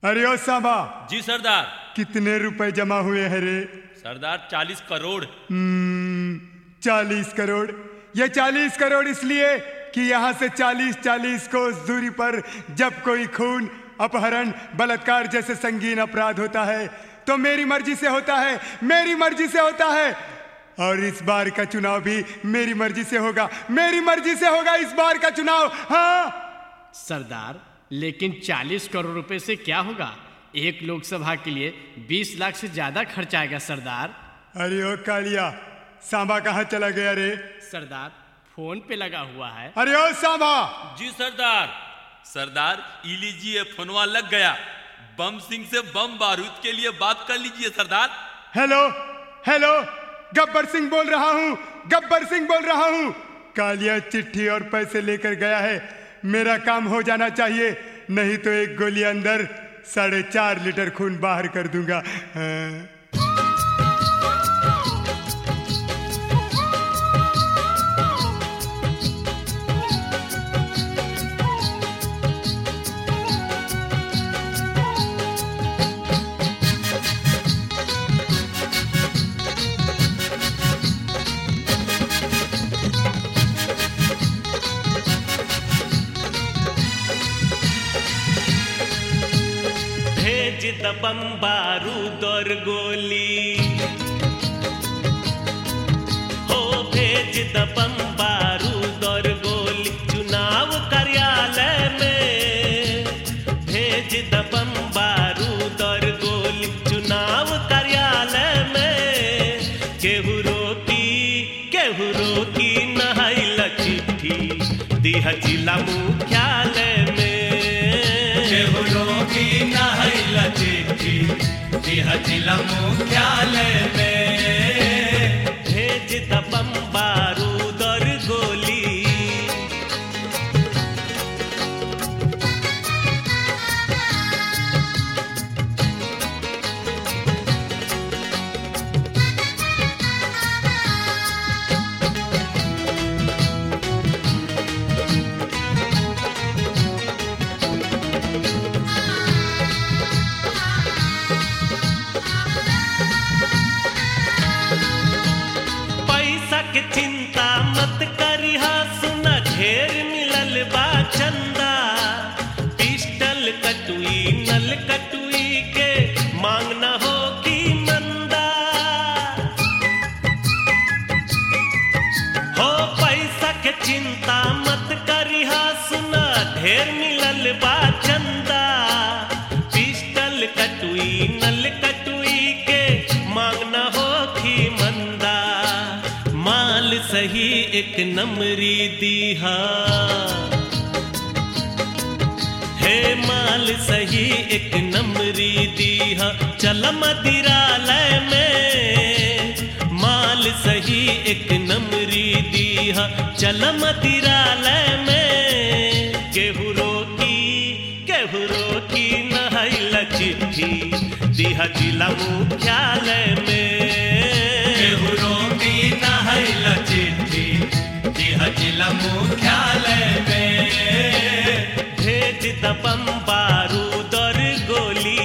अरे ओ सामा, जी सरदार। कितने रुपए जमा हुए हैं रे? सरदार 40 करोड़। 40 करोड़। ये 40 करोड़ इसलिए कि यहाँ से 40 कोस दूरी पर जब कोई खून, अपहरण, बलात्कार जैसे संगीन अपराध होता है तो मेरी मर्जी से होता है, मेरी मर्जी से होता है। और इस बार का चुनाव भी मेरी मर्जी से होगा, मेरी मर्जी से होगा इस बार का चुनाव। हाँ सरदार, लेकिन 40 करोड़ रुपए से क्या होगा? एक लोकसभा के लिए 20 लाख से ज्यादा खर्च आएगा सरदार। अरे ओ कालिया, सांबा कहाँ चला गया रे? सरदार फोन पे लगा हुआ है। अरे ओ सांबा। जी सरदार। सरदार ई लीजिए, फोनवा लग गया। बम सिंह से बम बारूद के लिए बात कर लीजिए सरदार। हेलो हेलो, गब्बर सिंह बोल रहा हूँ, गब्बर सिंह बोल रहा हूँ। कालिया चिट्ठी और पैसे लेकर गया है, मेरा काम हो जाना चाहिए, नहीं तो एक गोली अंदर 4.5 लीटर खून बाहर कर दूंगा। बम बारूद और गोली हो, भेज द बम बारूद और गोली चुनाव कार्यालय में। भेज द बम बारूद और गोली चुनाव कार्यालय में। केहू रोकी नहाइला चिट्ठी दिहा जिला मुख्यालय में। केहू रोकी नहाइला चिट्ठी दिहा जिला मुख्यालय में। भेज द बम बारूद और गोली। चिंता मत करिहा, सुना ढेर मिलल बा चंदा। पिस्टल कटुई नल कटुई के मांग न हो की मंदा। हो पैसा के चिंता मत करिहा, सुना ढेर मिलल बा चंदा। पिस्टल कटुई नल कटुई के मांग न हो की मंदा। माल सही एक नंबरी दीहा, हे माल सही एक नंबरी दीहा। चल मदिरालय में। माल सही एक नंबरी दीहा, चल मदिरालय में। केहू रोकी नहाइला चिट्ठी दिहा जिला मुख्यालय में। केहू रोकी नहाइला चिट्ठी दिहा जिला मुख्यालय में। भेज द बम बारूद और गोली।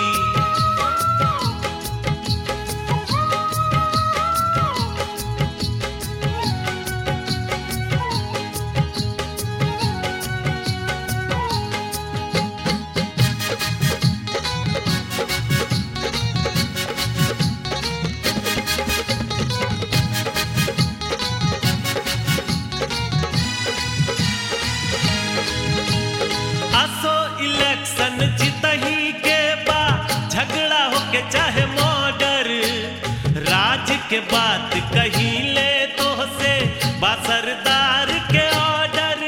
इलेक्शन जीतही के बा, झगड़ा होके चाहे मर्डर। राज के बात कहीं ले तो से बा सरदार के ऑर्डर।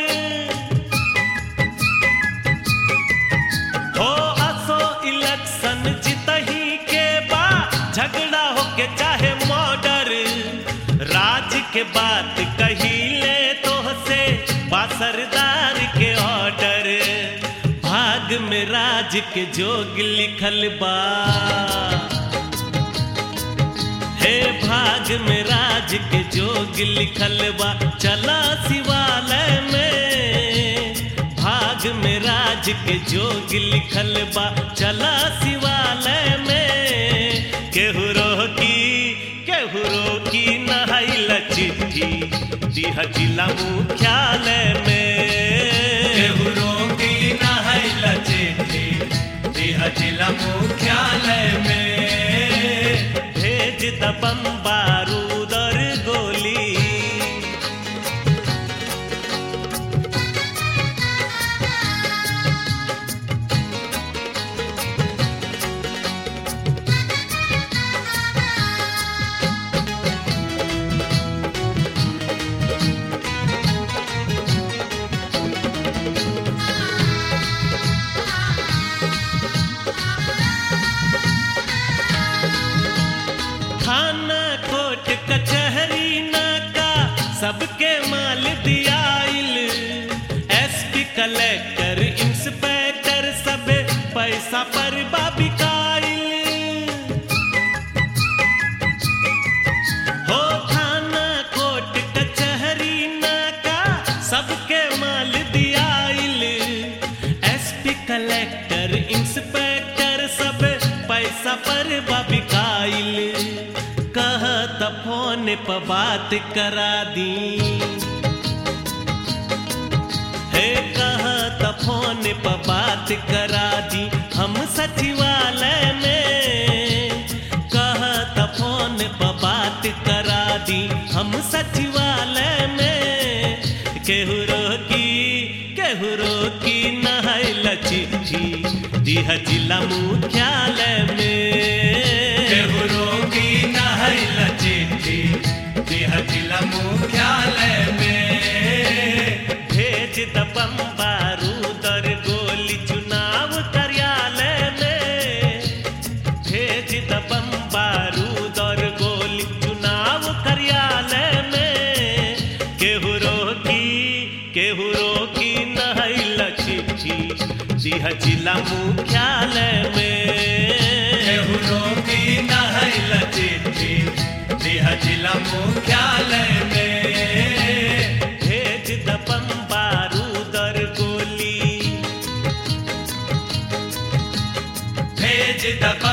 हो असो इलेक्शन जीतही के बा, झगड़ा होके चाहे मर्डर। राज के बात कहीं ले तो से बा सरदार के ऑर्डर। भाग में राज के जोग लिखल बा, हे भाग में राज के जोग लिखल बा। चला शिवालय में। भाग बाग में राज के जोग लिखल बा चला शिवालय में। केहू रोकी नहाइल चिट्ठी दिह जिला मुख्यालय में। केहू रोकी नहाइल चिट्ठी दिह जिला मुख्यालय में। भेज द बम बारूद और गोली, थाना कोर्ट कचहरी नाका सबके माल दियाइल। एसपी कलेक्टर इंस्पेक्टर सब पैसा पर बाबिकाइल। हो थाना कोर्ट कचहरी नाका सबके माल दियाइल। एसपी कलेक्टर इंस्पेक्टर सब पैसा पर बाबिकाइल। कहत फोन पर बात करा दी, हे कहत फोन पर बात करा दी हम सचिवालय में। कहत फोन पर बात करा दी हम सचिवालय में। केहू रोकी नहाइल चिट्ठी दिह जिला मुख्यालय में। केहू रोकी नहाइल चिट्ठी दिह जिला मुख्यालय में। भेज द बम बारूद और गोली चुनाव कार्यालय में। भेज द बम बारूद और गोली चुनाव कार्यालय में। केहू रोकी नहाइल चिट्ठी दिह जिला मुख्यालय में। केहू रोकी नहाइल चिट्ठी दिह जिला मुख्यालय में। भेज द बम बारूद और गोली, भेज द